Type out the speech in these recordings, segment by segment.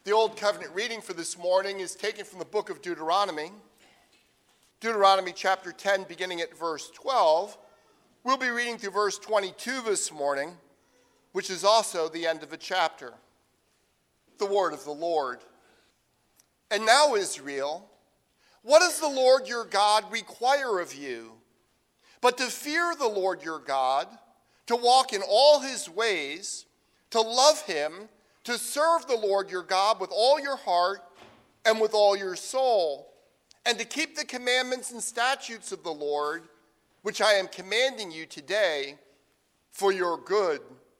The Old Covenant reading for this morning is taken from the book of Deuteronomy. Deuteronomy chapter 10, beginning at verse 12. We'll be reading through verse 22 this morning, which is also the end of a chapter. The word of the Lord. And now, Israel, what does the Lord your God require of you? But to fear the Lord your God, to walk in all his ways, to love him, to serve the Lord your God with all your heart and with all your soul, and to keep the commandments and statutes of the Lord, which I am commanding you today for your good.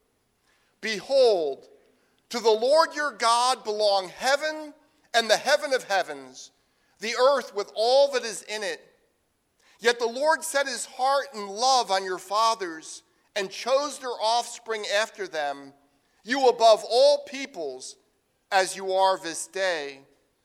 Behold, to the Lord your God belong heaven and the heaven of heavens, the earth with all that is in it. Yet the Lord set his heart and love on your fathers and chose their offspring after them, you above all peoples, as you are this day.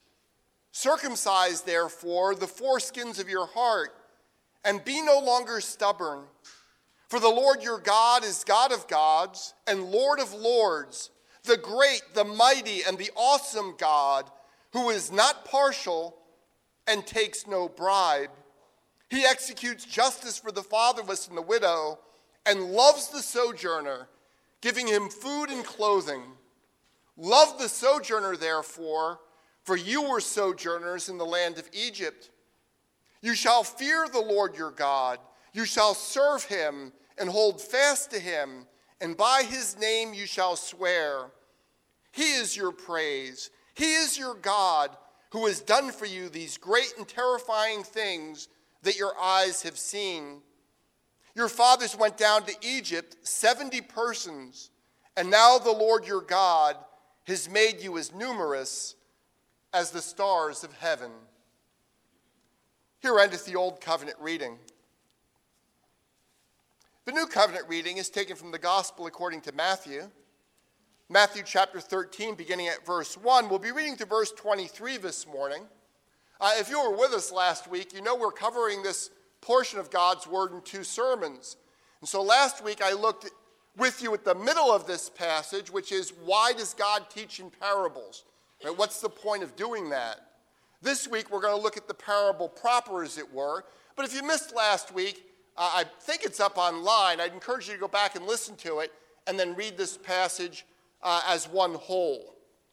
Circumcise, therefore, the foreskins of your heart, and be no longer stubborn. For the Lord your God is God of gods and Lord of lords, the great, the mighty, and the awesome God, who is not partial and takes no bribe. He executes justice for the fatherless and the widow, and loves the sojourner, giving him food and clothing. Love the sojourner, therefore, for you were sojourners in the land of Egypt. You shall fear the Lord your God. You shall serve him and hold fast to him, and by his name you shall swear. He is your praise. He is your God, who has done for you these great and terrifying things that your eyes have seen. Your fathers went down to Egypt, 70 persons, and now the Lord your God has made you as numerous as the stars of heaven. Here endeth the Old Covenant reading. The New Covenant reading is taken from the Gospel according to Matthew. Matthew chapter 13, beginning at verse 1. We'll be reading to verse 23 this morning. If you were with us last week, you know we're covering this portion of God's Word in two sermons. And so last week I looked with you at the middle of this passage, which is, why does God teach in parables? Right? What's the point of doing that? This week we're going to look at the parable proper, as it were. But if you missed last week, I think it's up online. I'd encourage you to go back and listen to it and then read this passage as one whole.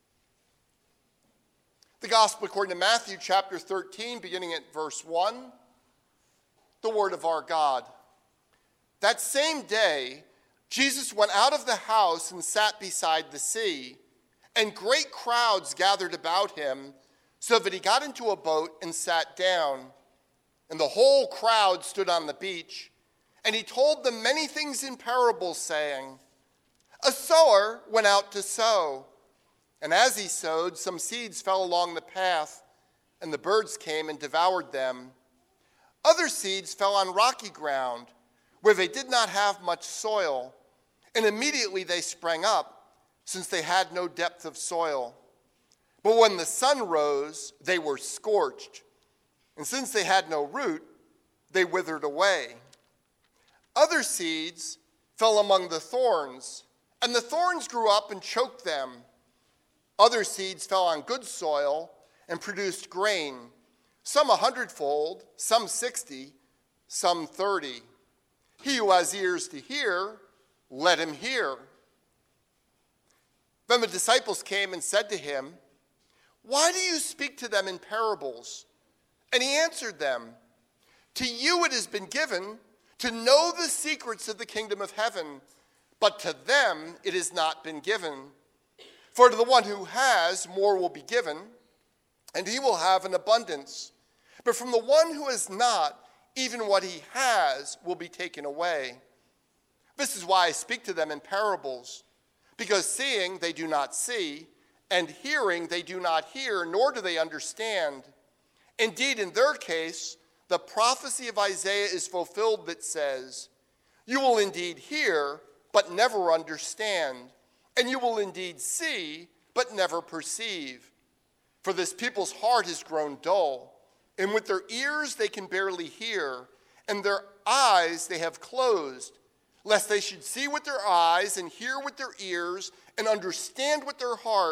The Gospel according to Matthew chapter 13, beginning at verse 1. The word of our God. That same day, Jesus went out of the house and sat beside the sea, and great crowds gathered about him, so that he got into a boat and sat down. And the whole crowd stood on the beach, and he told them many things in parables, saying, A sower went out to sow, and as he sowed, some seeds fell along the path, and the birds came and devoured them. Other seeds fell on rocky ground, where they did not have much soil, and immediately they sprang up, since they had no depth of soil. But when the sun rose, they were scorched, and since they had no root, they withered away. Other seeds fell among the thorns, and the thorns grew up and choked them. Other seeds fell on good soil and produced grain, some 100-fold, some 60, some 30. He who has ears to hear, let him hear. Then the disciples came and said to him, Why do you speak to them in parables? And he answered them, To you it has been given to know the secrets of the kingdom of heaven, but to them it has not been given. For to the one who has, more will be given, and he will have an abundance. But from the one who has not, even what he has will be taken away. This is why I speak to them in parables, because seeing they do not see, and hearing they do not hear, nor do they understand. Indeed, in their case, the prophecy of Isaiah is fulfilled that says, You will indeed hear, but never understand, and you will indeed see, but never perceive. For this people's heart has grown dull, and with their ears they can barely hear, and their eyes they have closed, lest they should see with their eyes and hear with their ears and understand with their heart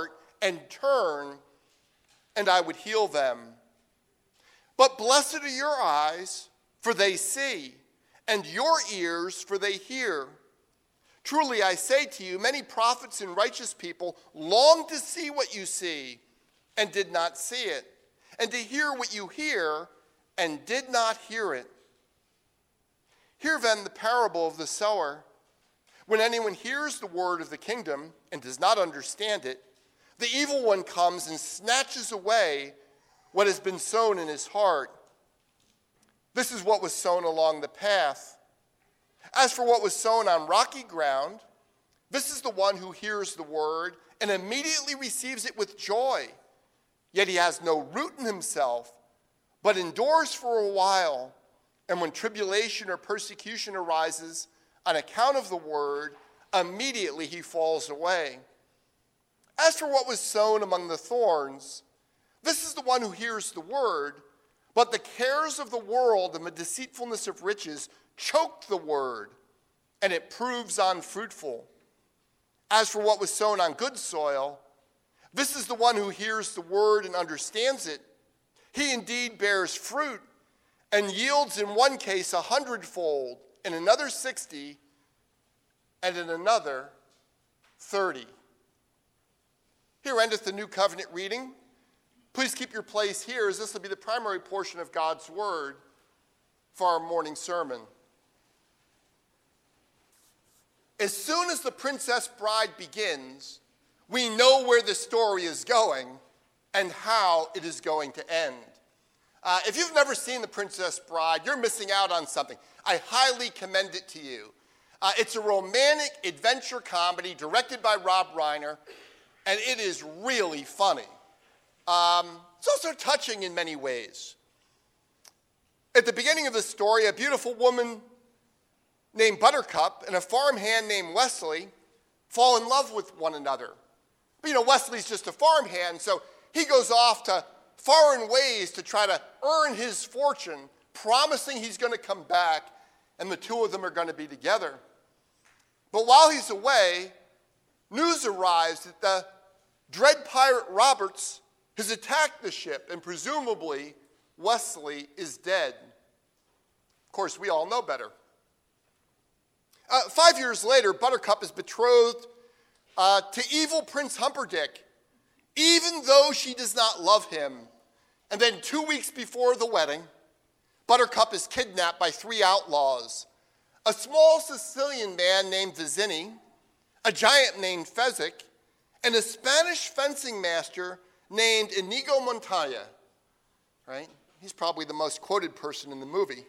and turn, and I would heal them. But blessed are your eyes, for they see, and your ears, for they hear. Truly I say to you, many prophets and righteous people longed to see what you see, and did not see it, and to hear what you hear, and did not hear it. Hear then the parable of the sower. When anyone hears the word of the kingdom and does not understand it, the evil one comes and snatches away what has been sown in his heart. This is what was sown along the path. As for what was sown on rocky ground, this is the one who hears the word and immediately receives it with joy. Yet he has no root in himself, but endures for a while. And when tribulation or persecution arises on account of the word, immediately he falls away. As for what was sown among the thorns, this is the one who hears the word, but the cares of the world and the deceitfulness of riches choke the word, and it proves unfruitful. As for what was sown on good soil, this is the one who hears the word and understands it. He indeed bears fruit and yields in one case 100-fold, in another 60, and in another 30. Here endeth the New Covenant reading. Please keep your place here, as this will be the primary portion of God's word for our morning sermon. As soon as the Princess Bride begins, we know where the story is going and how it is going to end. If you've never seen The Princess Bride, you're missing out on something. I highly commend it to you. It's a romantic adventure comedy directed by Rob Reiner, and it is really funny. It's also touching in many ways. At the beginning of the story, a beautiful woman named Buttercup and a farmhand named Wesley fall in love with one another. But Wesley's just a farmhand, so he goes off to foreign ways to try to earn his fortune, promising he's going to come back, and the two of them are going to be together. But while he's away, news arrives that the dread pirate Roberts has attacked the ship, and presumably Wesley is dead. Of course, we all know better. 5 years later, Buttercup is betrothed to evil Prince Humperdinck, even though she does not love him. And then 2 weeks before the wedding, Buttercup is kidnapped by 3 outlaws: a small Sicilian man named Vizzini, a giant named Fezzik, and a Spanish fencing master named Inigo Montoya. Right? He's probably the most quoted person in the movie.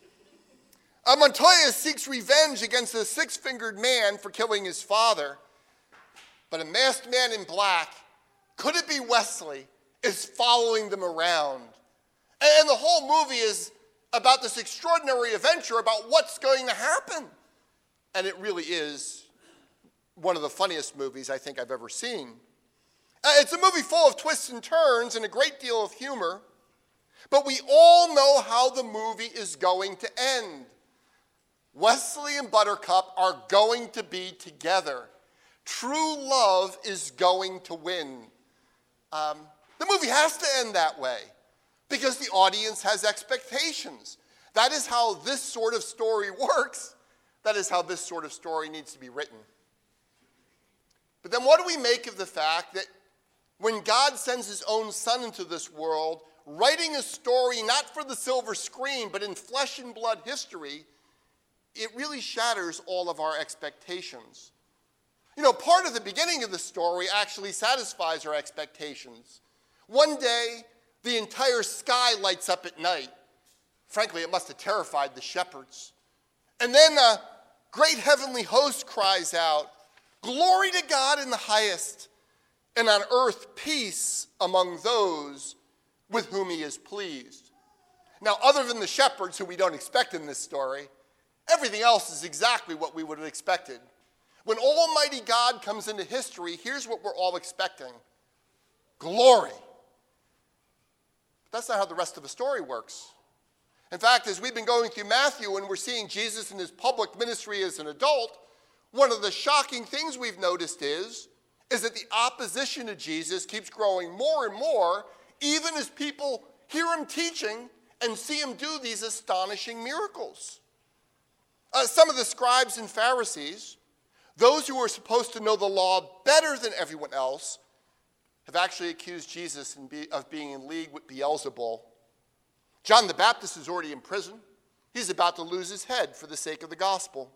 Montoya seeks revenge against a 6-fingered man for killing his father. But a masked man in black, could it be Wesley, is following them around. And the whole movie is about this extraordinary adventure about what's going to happen. And it really is one of the funniest movies I think I've ever seen. It's a movie full of twists and turns and a great deal of humor. But we all know how the movie is going to end. Wesley and Buttercup are going to be together. True love is going to win. The movie has to end that way because the audience has expectations. That is how this sort of story works. That is how this sort of story needs to be written. But then what do we make of the fact that when God sends his own son into this world, writing a story not for the silver screen, but in flesh and blood history, it really shatters all of our expectations. Part of the beginning of the story actually satisfies our expectations. One day, the entire sky lights up at night. Frankly, it must have terrified the shepherds. And then a great heavenly host cries out, "Glory to God in the highest, and on earth peace among those with whom he is pleased." Now, other than the shepherds, who we don't expect in this story, everything else is exactly what we would have expected. When Almighty God comes into history, here's what we're all expecting: glory. But that's not how the rest of the story works. In fact, as we've been going through Matthew and we're seeing Jesus in his public ministry as an adult, one of the shocking things we've noticed is is that the opposition to Jesus keeps growing more and more, even as people hear him teaching and see him do these astonishing miracles. Some of the scribes and Pharisees, those who were supposed to know the law better than everyone else, have actually accused Jesus of being in league with Beelzebul. John the Baptist is already in prison. He's about to lose his head for the sake of the gospel.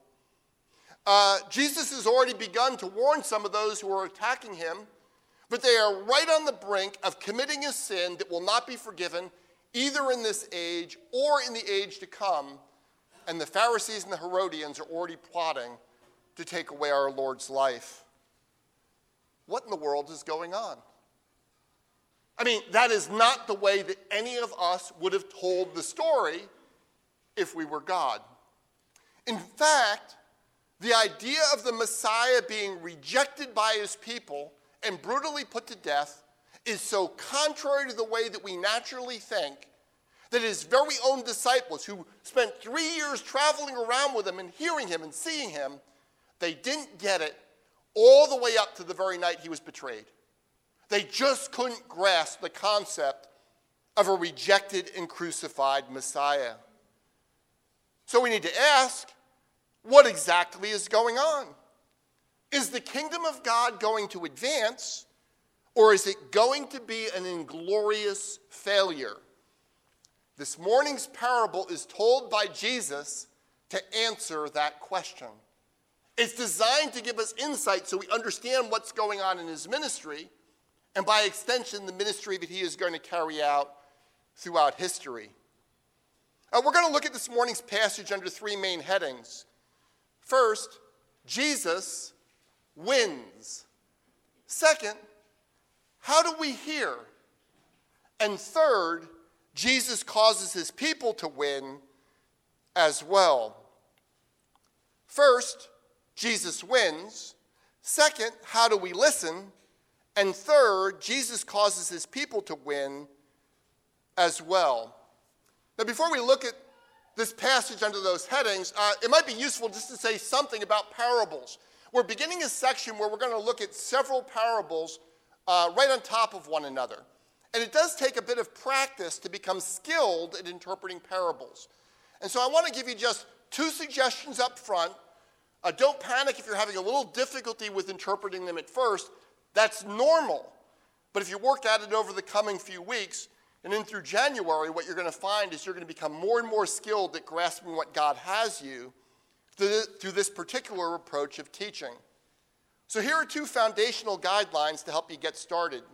Jesus has already begun to warn some of those who are attacking him, but they are right on the brink of committing a sin that will not be forgiven either in this age or in the age to come. And the Pharisees and the Herodians are already plotting to take away our Lord's life. What in the world is going on? I mean, that is not the way that any of us would have told the story if we were God. In fact, the idea of the Messiah being rejected by his people and brutally put to death is so contrary to the way that we naturally think that his very own disciples, who spent 3 years traveling around with him and hearing him and seeing him, they didn't get it all the way up to the very night he was betrayed. They just couldn't grasp the concept of a rejected and crucified Messiah. So we need to ask, what exactly is going on? Is the kingdom of God going to advance, or is it going to be an inglorious failure? This morning's parable is told by Jesus to answer that question. It's designed to give us insight so we understand what's going on in his ministry, and by extension, the ministry that he is going to carry out throughout history. We're going to look at this morning's passage under three main headings. First, Jesus wins. Second, how do we hear? And third, Jesus causes his people to win as well. First, Jesus wins. Second, how do we listen? And third, Jesus causes his people to win as well. Now, before we look at this passage under those headings, it might be useful just to say something about parables. We're beginning a section where we're going to look at several parables right on top of one another. And it does take a bit of practice to become skilled at interpreting parables. And so I want to give you just two suggestions up front. Don't panic if you're having a little difficulty with interpreting them at first. That's normal. But if you work at it over the coming few weeks, and then through January, what you're going to find is you're going to become more and more skilled at grasping what God has you through this particular approach of teaching. So here are two foundational guidelines to help you get started.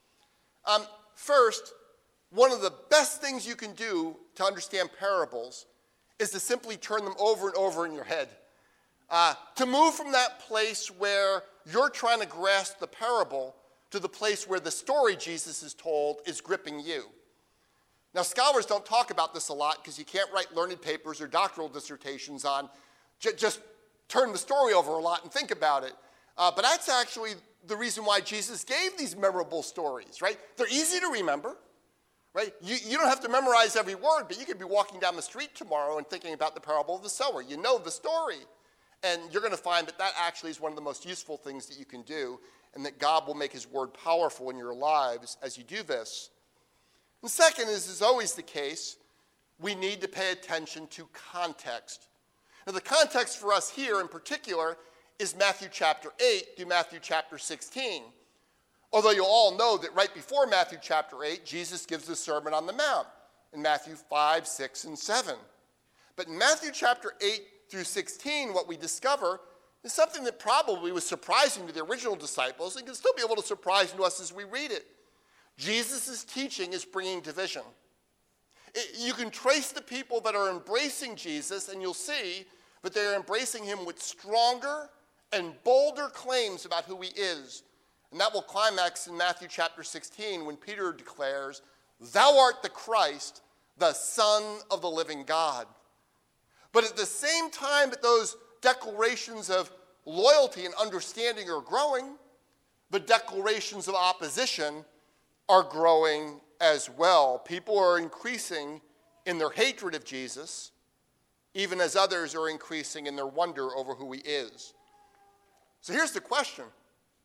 First, one of the best things you can do to understand parables is to simply turn them over and over in your head. To move from that place where you're trying to grasp the parable to the place where the story Jesus is told is gripping you. Now, scholars don't talk about this a lot because you can't write learned papers or doctoral dissertations on just turn the story over a lot and think about it. But that's actually the reason why Jesus gave these memorable stories, right? They're easy to remember, right? You don't have to memorize every word, but you could be walking down the street tomorrow and thinking about the parable of the sower. You know the story. And you're going to find that that actually is one of the most useful things that you can do, and that God will make his word powerful in your lives as you do this. And second, as is always the case, we need to pay attention to context. Now, the context for us here in particular is Matthew chapter 8 through Matthew chapter 16. Although you all know that right before Matthew chapter 8, Jesus gives the Sermon on the Mount in Matthew 5, 6, and 7. But in Matthew chapter 8 through 16, what we discover is something that probably was surprising to the original disciples and can still be able to surprise to us as we read it. Jesus' teaching is bringing division. You can trace the people that are embracing Jesus, and you'll see that they're embracing him with stronger and bolder claims about who he is. And that will climax in Matthew chapter 16 when Peter declares, "Thou art the Christ, the Son of the living God." But at the same time that those declarations of loyalty and understanding are growing, the declarations of opposition are growing as well. People are increasing in their hatred of Jesus, even as others are increasing in their wonder over who he is. So here's the question.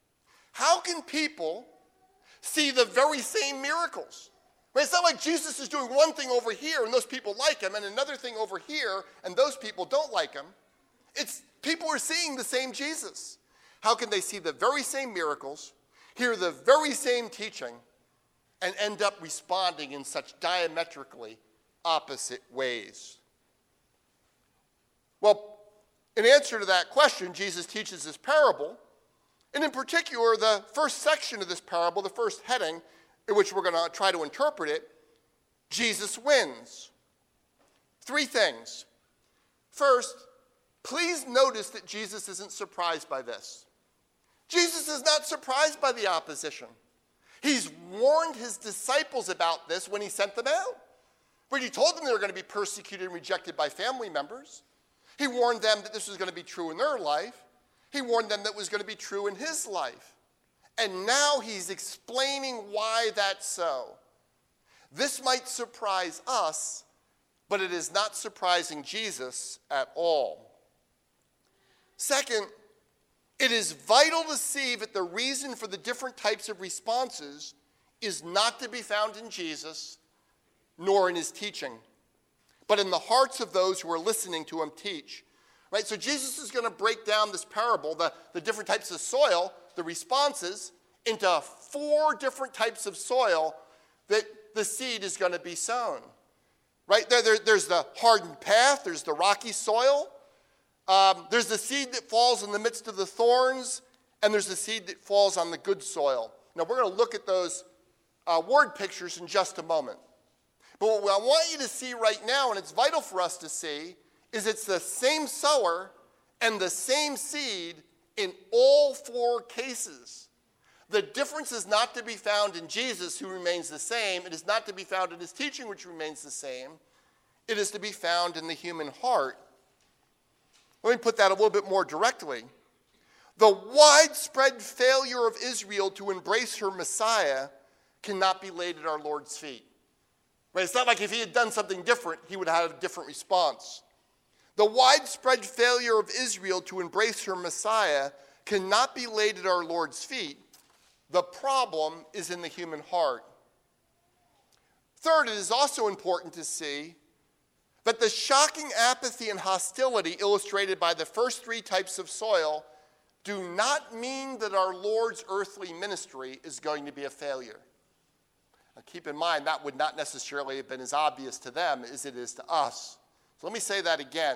How can people see the very same miracles? Right? It's not like Jesus is doing one thing over here and those people like him, and another thing over here and those people don't like him. It's people are seeing the same Jesus. How can they see the very same miracles, hear the very same teaching, and end up responding in such diametrically opposite ways? Well, in answer to that question, Jesus teaches this parable, and in particular, the first section of this parable, the first heading, in which we're going to try to interpret it, Jesus wins. Three things. First, please notice that Jesus isn't surprised by this. Jesus is not surprised by the opposition. He's warned his disciples about this when he sent them out. But he told them they were going to be persecuted and rejected by family members. He warned them that this was going to be true in their life. He warned them that it was going to be true in his life. And now he's explaining why that's so. This might surprise us, but it is not surprising Jesus at all. Second, it is vital to see that the reason for the different types of responses is not to be found in Jesus, nor in his teaching, but in the hearts of those who are listening to him teach. Right? So Jesus is going to break down this parable, the different types of soil, the responses, into 4 different types of soil that the seed is going to be sown. Right? There's the hardened path, there's the rocky soil, there's the seed that falls in the midst of the thorns, and there's the seed that falls on the good soil. Now, we're going to look at those word pictures in just a moment. But what I want you to see right now, and it's vital for us to see, is it's the same sower and the same seed in all 4 cases. The difference is not to be found in Jesus, who remains the same. It is not to be found in his teaching, which remains the same. It is to be found in the human heart. Let me put that a little bit more directly. The widespread failure of Israel to embrace her Messiah cannot be laid at our Lord's feet. Right? It's not like if he had done something different, he would have had a different response. The widespread failure of Israel to embrace her Messiah cannot be laid at our Lord's feet. The problem is in the human heart. Third, it is also important to see that the shocking apathy and hostility illustrated by the first 3 types of soil do not mean that our Lord's earthly ministry is going to be a failure. Now, keep in mind, that would not necessarily have been as obvious to them as it is to us. So let me say that again.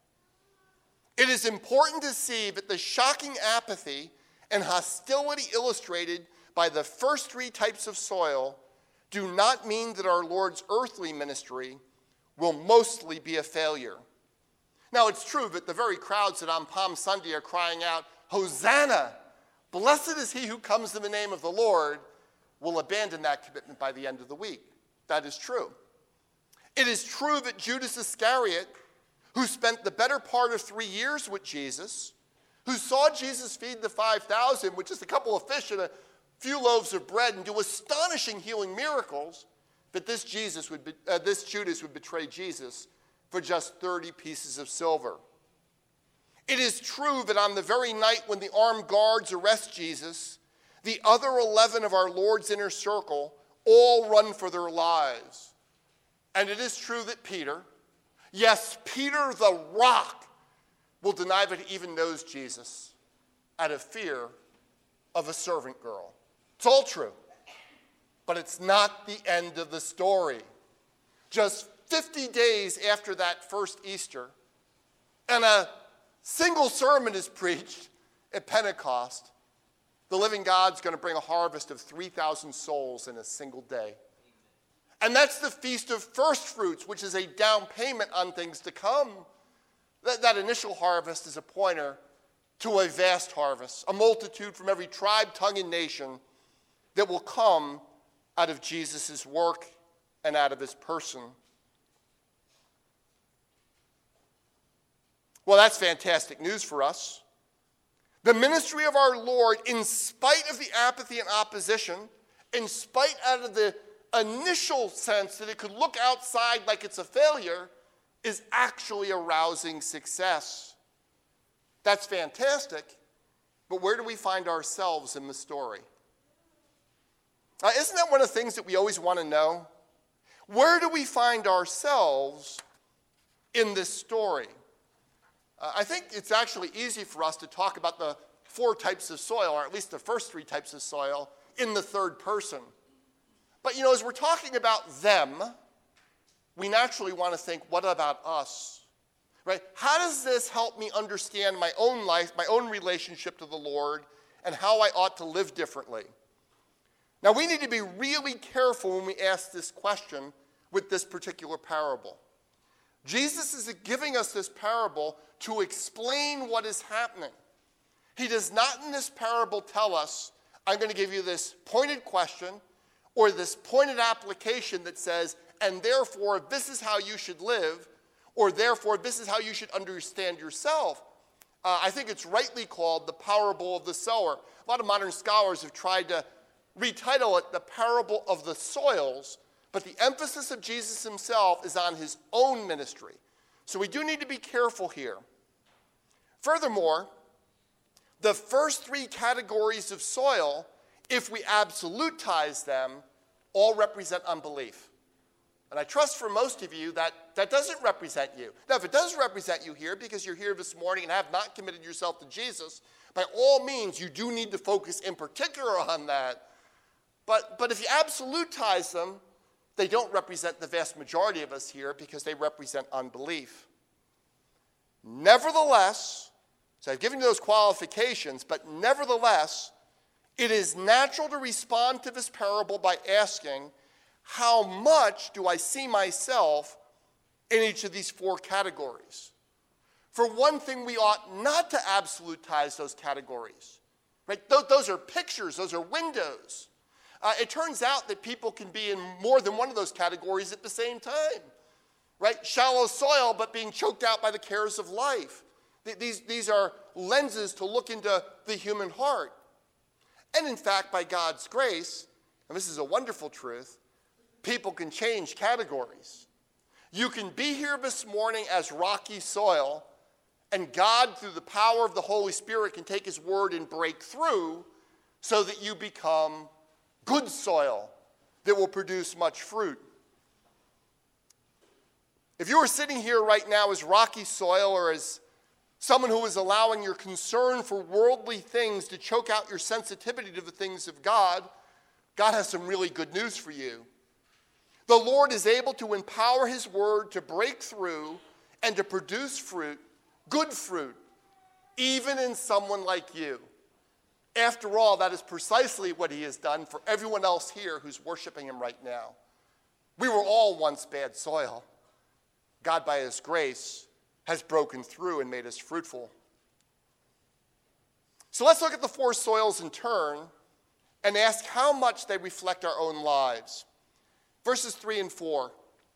It is important to see that the shocking apathy and hostility illustrated by the first 3 types of soil do not mean that our Lord's earthly ministry will mostly be a failure. Now, it's true that the very crowds that on Palm Sunday are crying out, "Hosanna! Blessed is he who comes in the name of the Lord," will abandon that commitment by the end of the week. That is true. It is true that Judas Iscariot, who spent the better part of 3 years with Jesus, who saw Jesus feed the 5,000 with just a couple of fish and a few loaves of bread and do astonishing healing miracles, that this Judas would betray Jesus for just 30 pieces of silver. It is true that on the very night when the armed guards arrest Jesus, the other 11 of our Lord's inner circle all run for their lives. And it is true that Peter, yes, Peter the rock, will deny that he even knows Jesus out of fear of a servant girl. It's all true. But it's not the end of the story. Just 50 days after that first Easter, and a single sermon is preached at Pentecost, the living God's going to bring a harvest of 3,000 souls in a single day. And that's the Feast of First Fruits, which is a down payment on things to come. That initial harvest is a pointer to a vast harvest, a multitude from every tribe, tongue, and nation that will come out of Jesus' work and out of his person. Well, that's fantastic news for us. The ministry of our Lord, in spite of the apathy and opposition, in spite of the initial sense that it could look outside like it's a failure, is actually a rousing success. That's fantastic. But where do we find ourselves in the story? Isn't that one of the things that we always want to know? Where do we find ourselves in this story? I think it's actually easy for us to talk about the 4 types of soil, or at least the first 3 types of soil, in the third person. But, as we're talking about them, we naturally want to think, what about us? Right? How does this help me understand my own life, my own relationship to the Lord, and how I ought to live differently? Now, we need to be really careful when we ask this question with this particular parable. Jesus is giving us this parable to explain what is happening. He does not in this parable tell us, I'm going to give you this pointed question or this pointed application that says, and therefore this is how you should live, or therefore this is how you should understand yourself. I think it's rightly called the parable of the sower. A lot of modern scholars have tried to retitle it the parable of the soils, but the emphasis of Jesus himself is on his own ministry. So we do need to be careful here. Furthermore, the first 3 categories of soil, if we absolutize them, all represent unbelief. And I trust for most of you that doesn't represent you. Now, if it does represent you here because you're here this morning and have not committed yourself to Jesus, by all means, you do need to focus in particular on that. But if you absolutize them, they don't represent the vast majority of us here because they represent unbelief. Nevertheless, so I've given you those qualifications, but nevertheless, it is natural to respond to this parable by asking, how much do I see myself in each of these 4 categories? For one thing, we ought not to absolutize those categories. Right? Those are pictures, those are windows. It turns out that people can be in more than one of those categories at the same time. Right? Shallow soil, but being choked out by the cares of life. These are lenses to look into the human heart. And in fact, by God's grace, and this is a wonderful truth, people can change categories. You can be here this morning as rocky soil, and God, through the power of the Holy Spirit, can take his word and break through so that you become good soil that will produce much fruit. If you were sitting here right now as rocky soil or as someone who is allowing your concern for worldly things to choke out your sensitivity to the things of God, God has some really good news for you. The Lord is able to empower his word to break through and to produce fruit, good fruit, even in someone like you. After all, that is precisely what he has done for everyone else here who's worshiping him right now. We were all once bad soil. God, by his grace, has broken through and made us fruitful. So let's look at the 4 soils in turn and ask how much they reflect our own lives. Verses 3 and 4.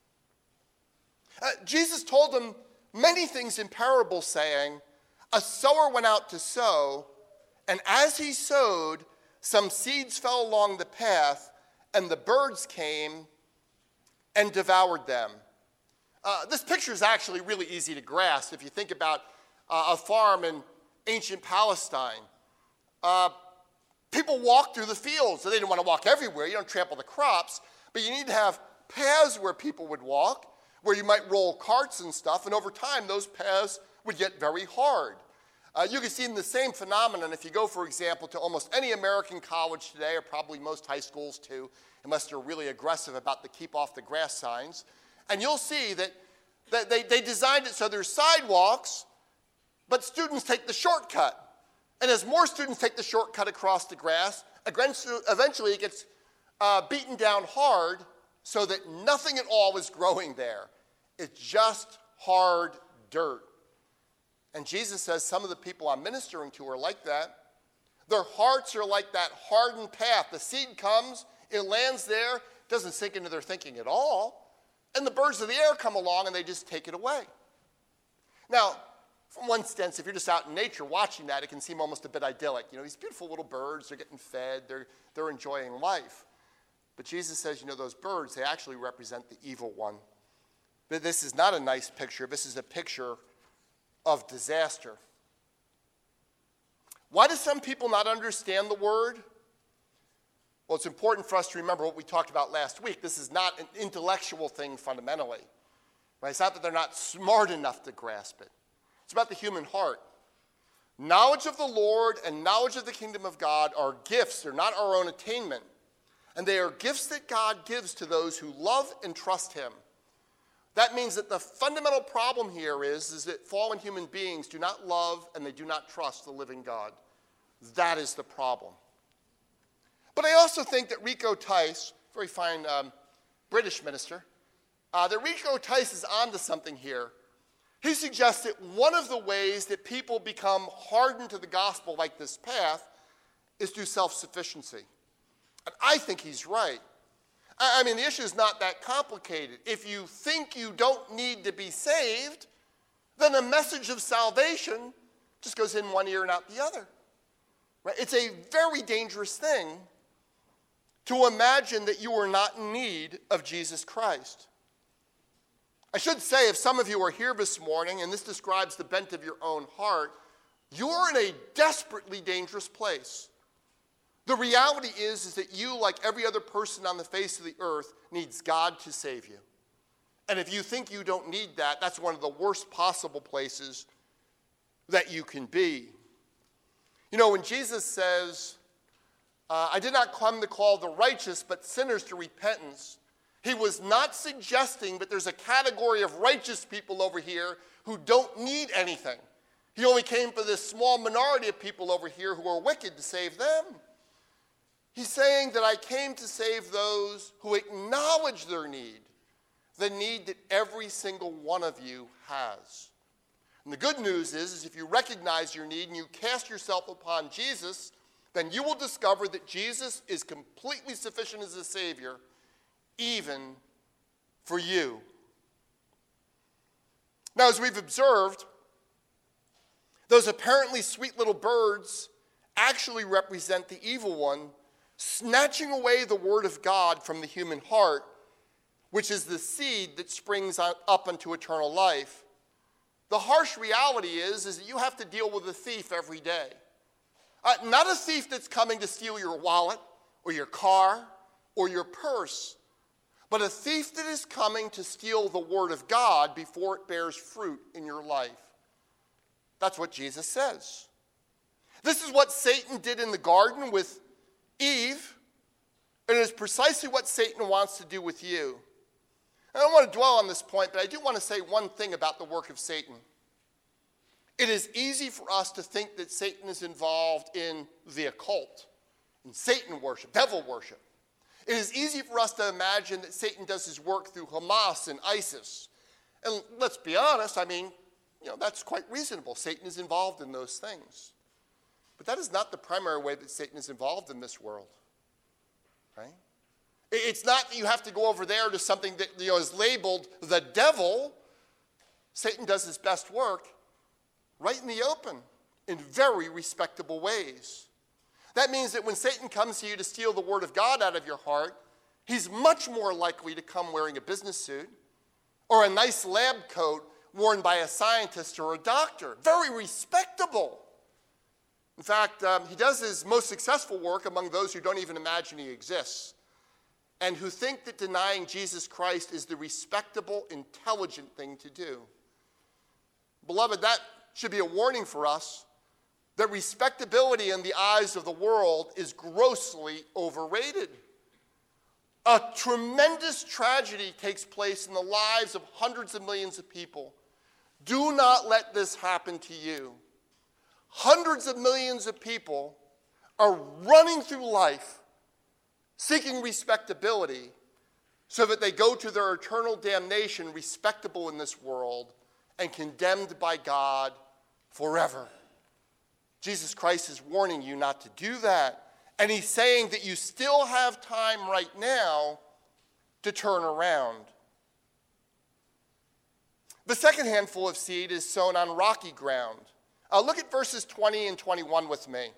Jesus told them many things in parables, saying, a sower went out to sow, and as he sowed, some seeds fell along the path, and the birds came and devoured them. This picture is actually really easy to grasp if you think about a farm in ancient Palestine. People walked through the fields, so they didn't want to walk everywhere. You don't trample the crops, but you need to have paths where people would walk, where you might roll carts and stuff, and over time those paths would get very hard. You can see the same phenomenon if you go, for example, to almost any American college today, or probably most high schools too, unless they're really aggressive about the keep off the grass signs. And you'll see that they designed it so there's sidewalks, but students take the shortcut. And as more students take the shortcut across the grass, eventually it gets beaten down hard so that nothing at all is growing there. It's just hard dirt. And Jesus says some of the people I'm ministering to are like that. Their hearts are like that hardened path. The seed comes, it lands there, doesn't sink into their thinking at all. And the birds of the air come along and they just take it away. Now, from one sense, if you're just out in nature watching that, it can seem almost a bit idyllic. You know, these beautiful little birds, they're getting fed, they're enjoying life. But Jesus says, those birds, they actually represent the evil one. But this is not a nice picture. This is a picture of disaster. Why do some people not understand the word? Well, it's important for us to remember what we talked about last week. This is not an intellectual thing fundamentally. Right? It's not that they're not smart enough to grasp it. It's about the human heart. Knowledge of the Lord and knowledge of the kingdom of God are gifts. They're not our own attainment. And they are gifts that God gives to those who love and trust him. That means that the fundamental problem here is that fallen human beings do not love and they do not trust the living God. That is the problem. But I also think that Rico Tice, very fine British minister, that Rico Tice is onto something here. He suggests that one of the ways that people become hardened to the gospel like this path is through self-sufficiency. And I think he's right. I mean, the issue is not that complicated. If you think you don't need to be saved, then the message of salvation just goes in one ear and out the other. Right? It's a very dangerous thing to imagine that you are not in need of Jesus Christ. I should say, if some of you are here this morning, and this describes the bent of your own heart, you're in a desperately dangerous place. The reality is that you, like every other person on the face of the earth, needs God to save you. And if you think you don't need that, that's one of the worst possible places that you can be. You know, when Jesus says, I did not come to call the righteous, but sinners to repentance, he was not suggesting that there's a category of righteous people over here who don't need anything. He only came for this small minority of people over here who are wicked to save them. He's saying that I came to save those who acknowledge their need, the need that every single one of you has. And the good news is if you recognize your need and you cast yourself upon Jesus, then you will discover that Jesus is completely sufficient as a Savior, even for you. Now, as we've observed, those apparently sweet little birds actually represent the evil one, snatching away the word of God from the human heart, which is the seed that springs up into eternal life. The harsh reality is that you have to deal with a thief every day. Not a thief that's coming to steal your wallet or your car or your purse, but a thief that is coming to steal the word of God before it bears fruit in your life. That's what Jesus says. This is what Satan did in the garden with Eve, and it is precisely what Satan wants to do with you. I don't want to dwell on this point, but I do want to say one thing about the work of Satan. It is easy for us to think that Satan is involved in the occult, in Satan worship, devil worship. It is easy for us to imagine that Satan does his work through Hamas and ISIS. And let's be honest, I mean, that's quite reasonable. Satan is involved in those things. But that is not the primary way that Satan is involved in this world, right? It's not that you have to go over there to something that is labeled the devil. Satan does his best work right in the open in very respectable ways. That means that when Satan comes to you to steal the word of God out of your heart, he's much more likely to come wearing a business suit or a nice lab coat worn by a scientist or a doctor. Very respectable. In fact, he does his most successful work among those who don't even imagine he exists and who think that denying Jesus Christ is the respectable, intelligent thing to do. Beloved, that should be a warning for us that respectability in the eyes of the world is grossly overrated. A tremendous tragedy takes place in the lives of hundreds of millions of people. Do not let this happen to you. Hundreds of millions of people are running through life seeking respectability so that they go to their eternal damnation respectable in this world and condemned by God forever. Jesus Christ is warning you not to do that. And he's saying that you still have time right now to turn around. The second handful of seed is sown on rocky ground. Look at verses 20 and 21 with me.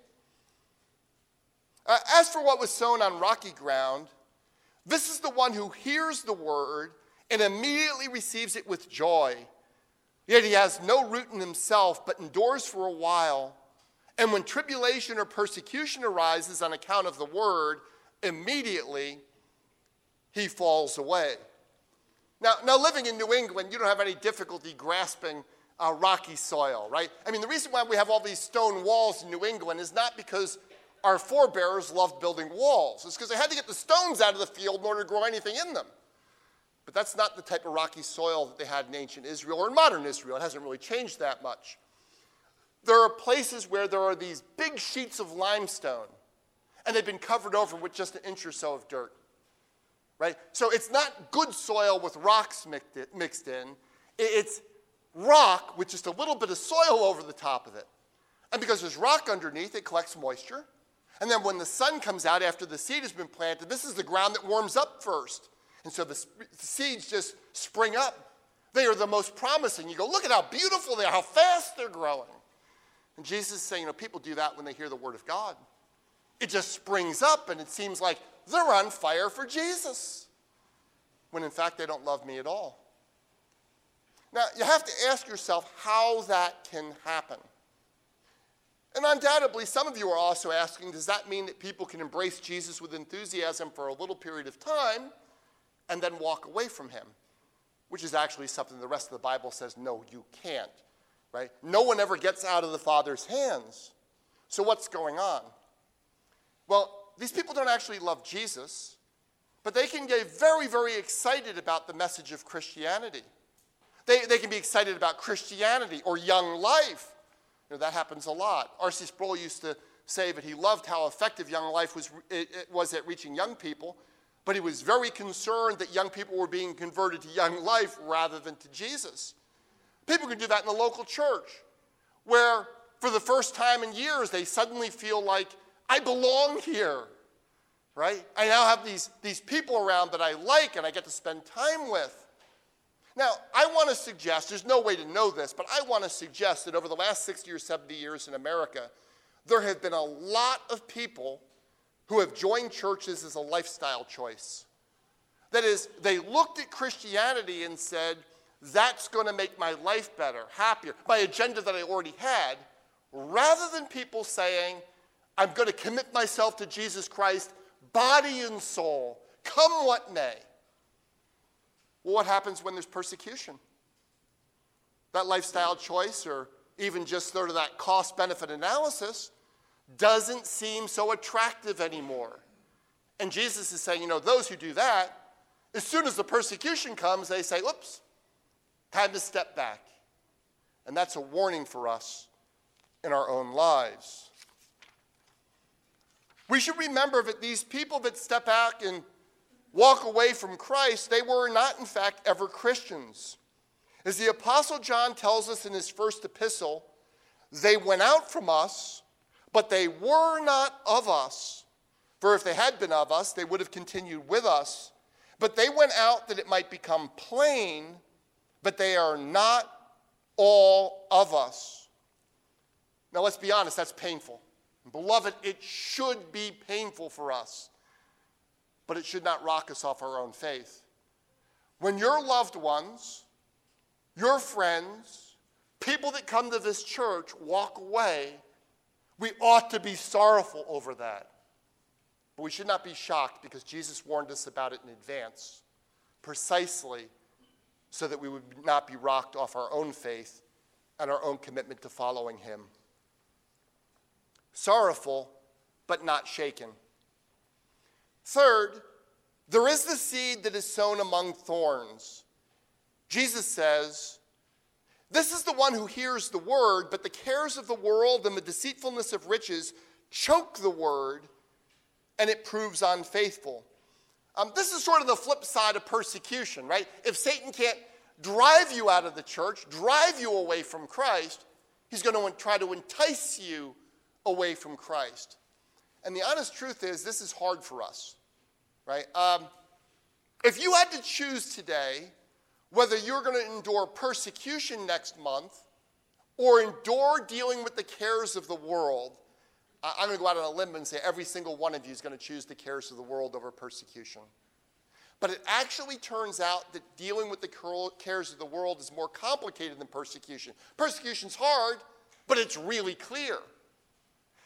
As for what was sown on rocky ground, this is the one who hears the word and immediately receives it with joy. Yet he has no root in himself, but endures for a while. And when tribulation or persecution arises on account of the word, immediately he falls away. Now, living in New England, you don't have any difficulty grasping rocky soil, right? I mean, the reason why we have all these stone walls in New England is not because our forebears loved building walls. It's because they had to get the stones out of the field in order to grow anything in them. But that's not the type of rocky soil that they had in ancient Israel or in modern Israel. It hasn't really changed that much. There are places where there are these big sheets of limestone, and they've been covered over with just an inch or so of dirt, right? So it's not good soil with rocks mixed in. It's rock with just a little bit of soil over the top of it. And because there's rock underneath, it collects moisture. And then when the sun comes out after the seed has been planted, this is the ground that warms up first. And so the seeds just spring up. They are the most promising. You go, look at how beautiful they are, how fast they're growing. And Jesus is saying, people do that when they hear the word of God. It just springs up, and it seems like they're on fire for Jesus, when in fact they don't love me at all. Now, you have to ask yourself how that can happen. And undoubtedly, some of you are also asking, does that mean that people can embrace Jesus with enthusiasm for a little period of time and then walk away from him? Which is actually something the rest of the Bible says, no, you can't. Right? No one ever gets out of the Father's hands. So what's going on? Well, these people don't actually love Jesus, but they can get very, very excited about the message of Christianity. They can be excited about Christianity or young life. That happens a lot. R.C. Sproul used to say that he loved how effective Young Life was at reaching young people, but he was very concerned that young people were being converted to Young Life rather than to Jesus. People can do that in the local church, where for the first time in years, they suddenly feel like, I belong here, right? I now have these people around that I like and I get to spend time with. Now, I want to suggest, there's no way to know this, but I want to suggest that over the last 60 or 70 years in America, there have been a lot of people who have joined churches as a lifestyle choice. That is, they looked at Christianity and said, that's going to make my life better, happier, my agenda that I already had, rather than people saying, I'm going to commit myself to Jesus Christ, body and soul, come what may. Well, what happens when there's persecution? That lifestyle choice, or even just sort of that cost-benefit analysis, doesn't seem so attractive anymore. And Jesus is saying, those who do that, as soon as the persecution comes, they say, oops, time to step back. And that's a warning for us in our own lives. We should remember that these people that step back and walk away from Christ, they were not, in fact, ever Christians. As the Apostle John tells us in his first epistle, they went out from us, but they were not of us. For if they had been of us, they would have continued with us. But they went out that it might become plain, but they are not all of us. Now let's be honest, that's painful. Beloved, it should be painful for us, but it should not rock us off our own faith. When your loved ones, your friends, people that come to this church walk away, we ought to be sorrowful over that. But we should not be shocked, because Jesus warned us about it in advance, precisely so that we would not be rocked off our own faith and our own commitment to following him. Sorrowful, but not shaken. Third, there is the seed that is sown among thorns. Jesus says, this is the one who hears the word, but the cares of the world and the deceitfulness of riches choke the word, and it proves unfaithful. This is sort of the flip side of persecution, right? If Satan can't drive you out of the church, drive you away from Christ, he's going to try to entice you away from Christ. And the honest truth is, this is hard for us, right? If you had to choose today whether you're going to endure persecution next month or endure dealing with the cares of the world, I'm going to go out on a limb and say every single one of you is going to choose the cares of the world over persecution. But it actually turns out that dealing with the cares of the world is more complicated than persecution. Persecution's hard, but it's really clear.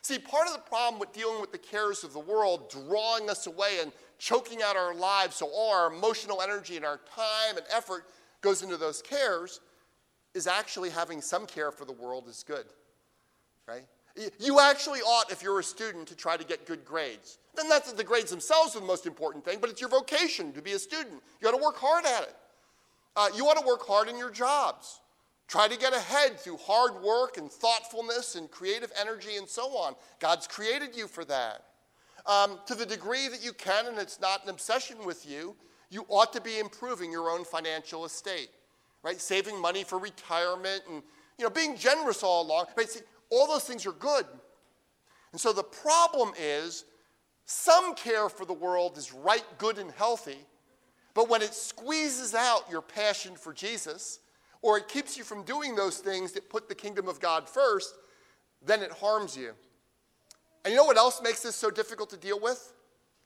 See, part of the problem with dealing with the cares of the world, drawing us away and choking out our lives, so all our emotional energy and our time and effort goes into those cares, is actually having some care for the world is good, right? You actually ought, if you're a student, to try to get good grades. Then not that the grades themselves are the most important thing, but it's your vocation to be a student. You ought to work hard at it. You ought to work hard in your jobs. Try to get ahead through hard work and thoughtfulness and creative energy and so on. God's created you for that. To the degree that you can, and it's not an obsession with you, you ought to be improving your own financial estate, right? Saving money for retirement and being generous all along. Right? See, all those things are good. And so the problem is some care for the world is right, good, and healthy, but when it squeezes out your passion for Jesus, or it keeps you from doing those things that put the kingdom of God first, then it harms you. And you know what else makes this so difficult to deal with?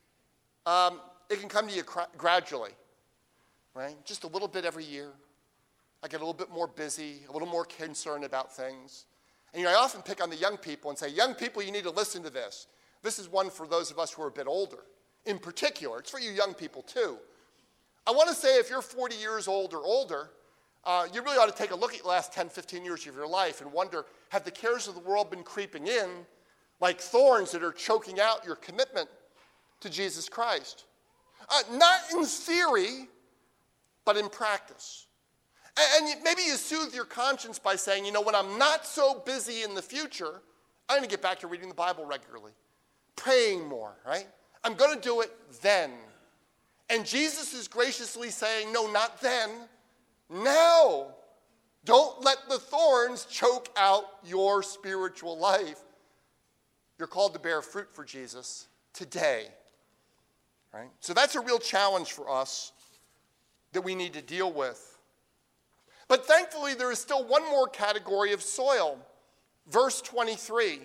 It can come to you gradually, right? Just a little bit every year. I get a little bit more busy, a little more concerned about things. And I often pick on the young people and say, young people, you need to listen to this. This is one for those of us who are a bit older. In particular, it's for you young people too. I want to say if you're 40 years old or older, you really ought to take a look at the last 10, 15 years of your life and wonder, have the cares of the world been creeping in like thorns that are choking out your commitment to Jesus Christ? Not in theory, but in practice. And maybe you soothe your conscience by saying, when I'm not so busy in the future, I'm going to get back to reading the Bible regularly, praying more, right? I'm going to do it then. And Jesus is graciously saying, no, not then, now. Don't let the thorns choke out your spiritual life. You're called to bear fruit for Jesus today, right? So that's a real challenge for us that we need to deal with. But thankfully, there is still one more category of soil. Verse 23.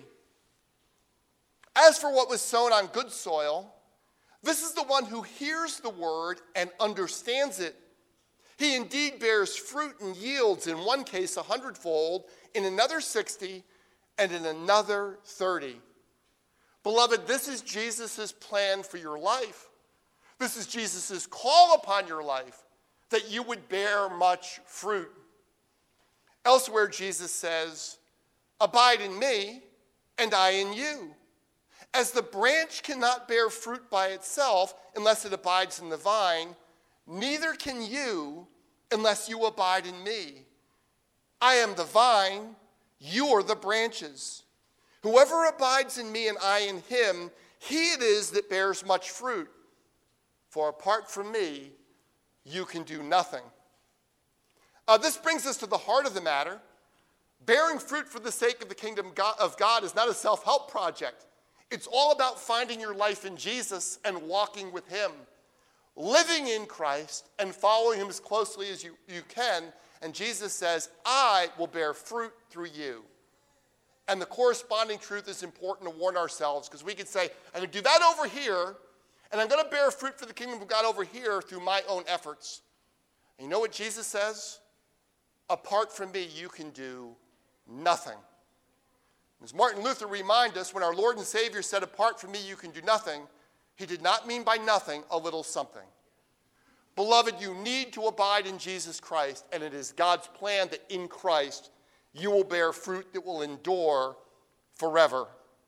As for what was sown on good soil, this is the one who hears the word and understands it. He indeed bears fruit and yields, in one case 100-fold, in another 60, and in another 30. Beloved, this is Jesus' plan for your life. This is Jesus' call upon your life, that you would bear much fruit. Elsewhere, Jesus says, abide in me, and I in you. As the branch cannot bear fruit by itself unless it abides in the vine, neither can you unless you abide in me. I am the vine, you are the branches. Whoever abides in me and I in him, he it is that bears much fruit. For apart from me, you can do nothing. This brings us to the heart of the matter. Bearing fruit for the sake of the kingdom of God is not a self-help project. It's all about finding your life in Jesus and walking with him, living in Christ and following him as closely as you can. And Jesus says, I will bear fruit through you. And the corresponding truth is important to warn ourselves, because we could say, I'm going to do that over here, and I'm going to bear fruit for the kingdom of God over here through my own efforts. And you know what Jesus says? Apart from me, you can do nothing. As Martin Luther reminds us, when our Lord and Savior said, apart from me, you can do nothing, he did not mean by nothing a little something. Beloved, you need to abide in Jesus Christ, and it is God's plan that in Christ you will bear fruit that will endure forever.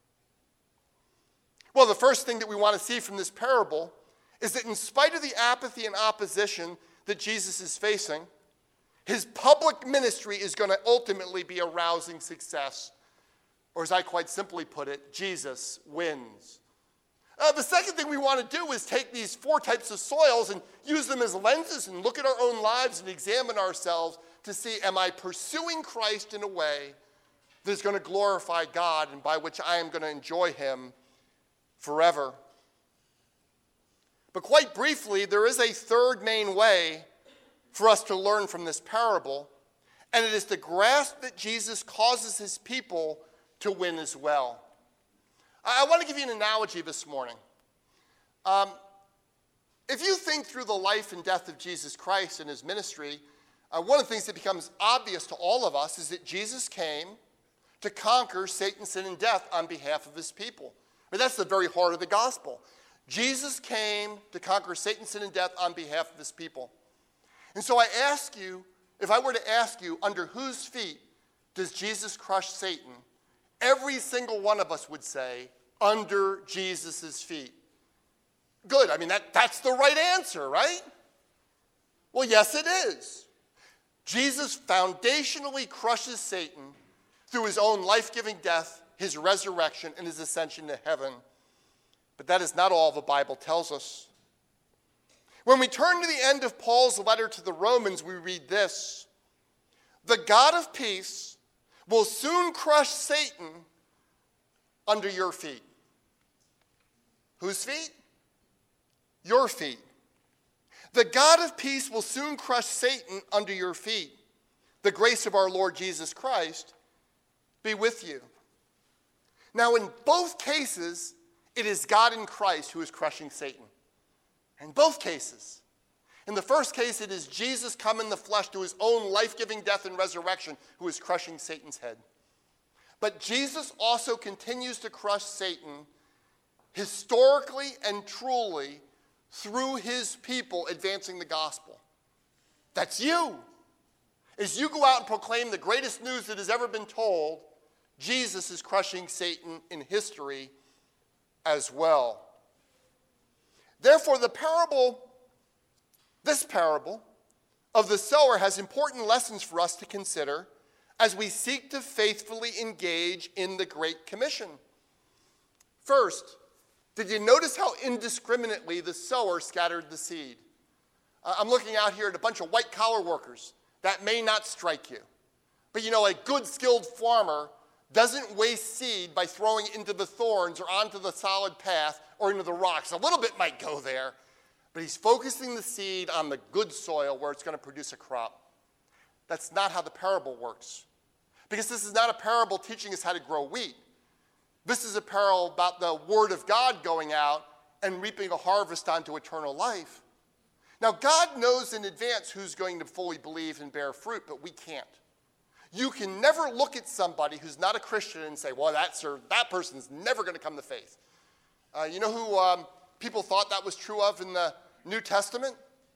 Well, the first thing that we want to see from this parable is that in spite of the apathy and opposition that Jesus is facing, his public ministry is going to ultimately be a rousing success. Or as I quite simply put it, Jesus wins. The second thing we want to do is take these 4 types of soils and use them as lenses and look at our own lives and examine ourselves to see, am I pursuing Christ in a way that is going to glorify God and by which I am going to enjoy him forever? But quite briefly, there is a third main way for us to learn from this parable, and it is to grasp that Jesus causes his people to win as well. I want to give you an analogy this morning. If you think through the life and death of Jesus Christ and his ministry, one of the things that becomes obvious to all of us is that Jesus came, to conquer Satan, sin, and death on behalf of his people. I mean, that's the very heart of the gospel. Jesus came to conquer Satan, sin, and death on behalf of his people. And so I ask you, if I were to ask you, under whose feet does Jesus crush Satan? Every single one of us would say, under Jesus' feet. Good, I mean, that's the right answer, right? Well, yes, it is. Jesus foundationally crushes Satan through his own life-giving death, his resurrection, and his ascension to heaven. But that is not all the Bible tells us. When we turn to the end of Paul's letter to the Romans, we read this: the God of peace will soon crush Satan under your feet. Whose feet? Your feet. The God of peace will soon crush Satan under your feet. The grace of our Lord Jesus Christ be with you. Now, in both cases, it is God in Christ who is crushing Satan. In both cases. In the first case, it is Jesus come in the flesh to his own life-giving death and resurrection who is crushing Satan's head. But Jesus also continues to crush Satan historically and truly through his people advancing the gospel. That's you. As you go out and proclaim the greatest news that has ever been told, Jesus is crushing Satan in history as well. Therefore, this parable of the sower has important lessons for us to consider as we seek to faithfully engage in the Great Commission. First, did you notice how indiscriminately the sower scattered the seed? I'm looking out here at a bunch of white-collar workers. That may not strike you. But you know, a good, skilled farmer doesn't waste seed by throwing it into the thorns or onto the solid path or into the rocks. A little bit might go there, but he's focusing the seed on the good soil where it's going to produce a crop. That's not how the parable works. Because this is not a parable teaching us how to grow wheat. This is a parable about the word of God going out and reaping a harvest onto eternal life. Now, God knows in advance who's going to fully believe and bear fruit, but we can't. You can never look at somebody who's not a Christian and say, well, that person's never going to come to faith. You know who people thought that was true of in the New Testament?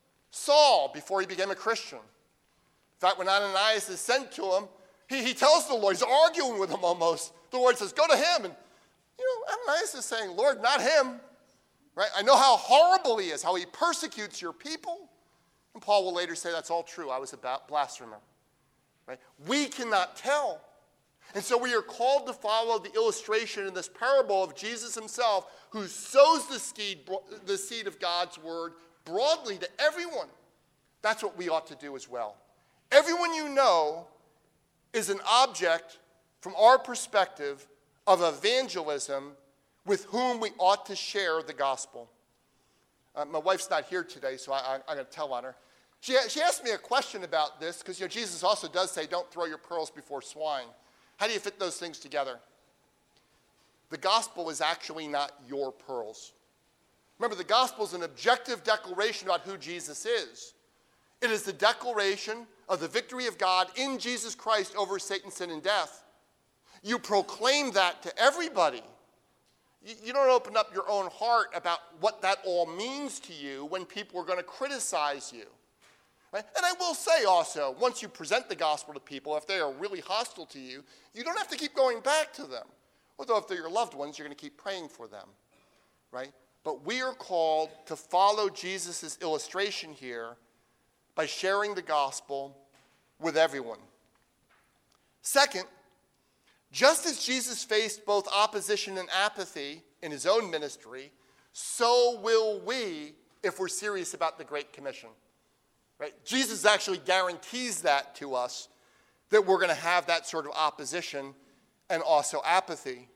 Saul, before he became a Christian. In fact, when Ananias is sent to him, he tells the Lord, he's arguing with him almost. The Lord says, go to him. And, Ananias is saying, Lord, not him. Right? I know how horrible he is, how he persecutes your people. And Paul will later say, that's all true. I was a blasphemer. Right? We cannot tell. And so we are called to follow the illustration in this parable of Jesus himself, who sows the seed of God's word broadly to everyone. That's what we ought to do as well. Everyone you know is an object, from our perspective, of evangelism with whom we ought to share the gospel. My wife's not here today, so I'm going to tell on her. She asked me a question about this, because Jesus also does say, don't throw your pearls before swine. How do you fit those things together? The gospel is actually not your pearls. Remember, the gospel is an objective declaration about who Jesus is. It is the declaration of the victory of God in Jesus Christ over Satan, sin, and death. You proclaim that to everybody. You don't open up your own heart about what that all means to you when people are going to criticize you. Right? And I will say also, once you present the gospel to people, if they are really hostile to you, you don't have to keep going back to them. Although if they're your loved ones, you're going to keep praying for them. Right? But we are called to follow Jesus' illustration here by sharing the gospel with everyone. Second, just as Jesus faced both opposition and apathy in his own ministry, so will we if we're serious about the Great Commission. Right? Jesus actually guarantees that to us, that we're going to have that sort of opposition and also apathy.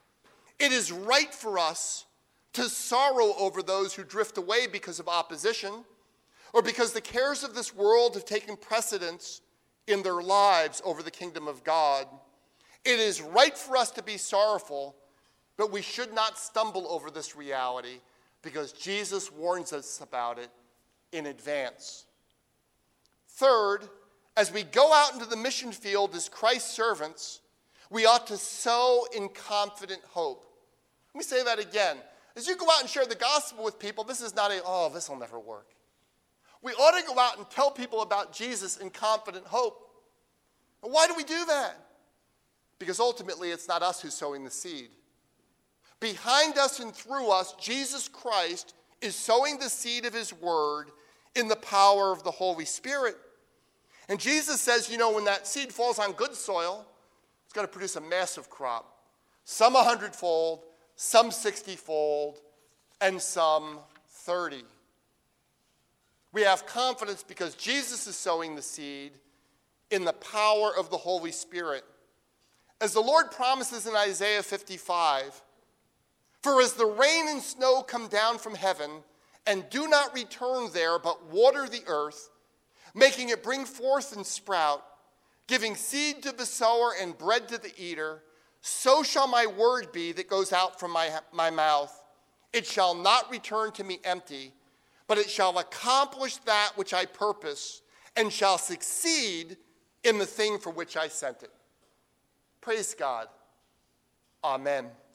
It is right for us to sorrow over those who drift away because of opposition, or because the cares of this world have taken precedence in their lives over the kingdom of God. It is right for us to be sorrowful, but we should not stumble over this reality, because Jesus warns us about it in advance. Third, as we go out into the mission field as Christ's servants, We ought to sow in confident hope. Let me say that again. As you go out and share the gospel with people, this is not this will never work. We ought to go out and tell people about Jesus in confident hope. And why do we do that? Because ultimately it's not us who's sowing the seed. Behind us and through us, Jesus Christ is sowing the seed of his word in the power of the Holy Spirit. And Jesus says, when that seed falls on good soil, it's going to produce a massive crop. Some 100-fold, some 60-fold, and some 30. We have confidence because Jesus is sowing the seed in the power of the Holy Spirit. As the Lord promises in Isaiah 55, "For as the rain and snow come down from heaven and do not return there, but water the earth, making it bring forth and sprout, giving seed to the sower and bread to the eater, so shall my word be that goes out from my mouth. It shall not return to me empty, but it shall accomplish that which I purpose and shall succeed in the thing for which I sent it." Praise God. Amen.